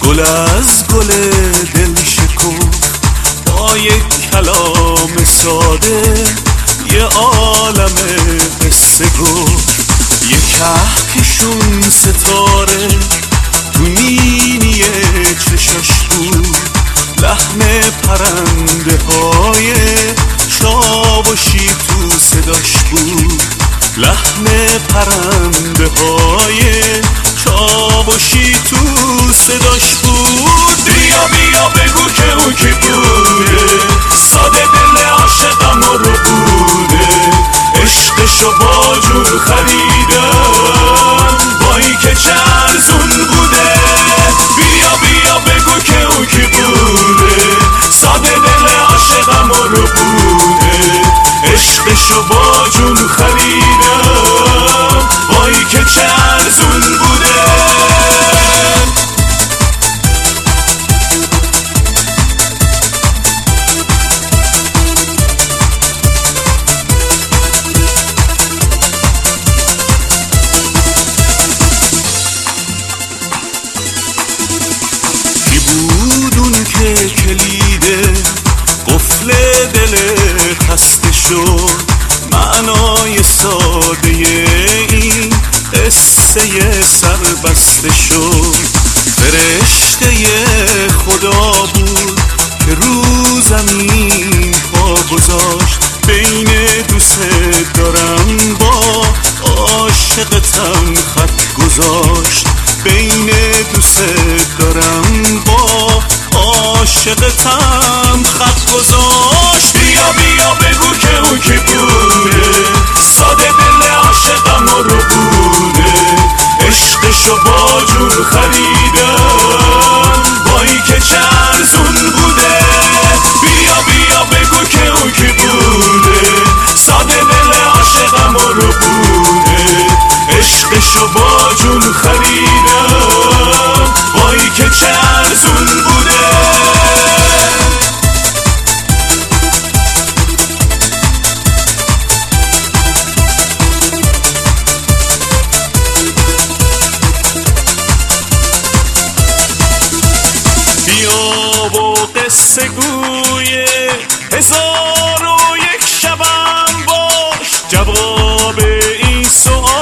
گل از گل دل شکفت با یک کلام ساده یه عالم قصه گفت. یه کهکشون ستاره تو نینی چشاش بود، لحن پرنده های چاوشی تو صداش بود، لحن پرنده های چاوشی تو صداش بود. بیا بیا بگو که اون کی بوده، ساده دل عاشقم رو بوده، عشقشو با جون خریدم وای که چه ارزون بوده. بیا بیا بگو که اون کی بوده، ساده دل عاشقم رو بوده، عشقشو با جون خریدم وای که چه ارزون بوده. که کلیده قفل دل خسته شد، معنای ساده این قصه سربسته شد. فرشته خدا بود که رو زمین پا گذاشت، بین دوست دارم با عاشقتم خط گذاشت، بین دوست دارم با عاشقتم خط گذاشت. بیا بیا بگو که اون کی بوده، ساده دل عاشقم رو بوده، عشقشو با جون خریدم وای که چه ارزون بوده. بیا بیا بگو که اون کی بوده، ساده دل عاشقم رو بوده، عشقشو با جون خریدم وای که چه ارزون بوده. بیا و قصه گوی 1001 شبم باش، جواب این سوال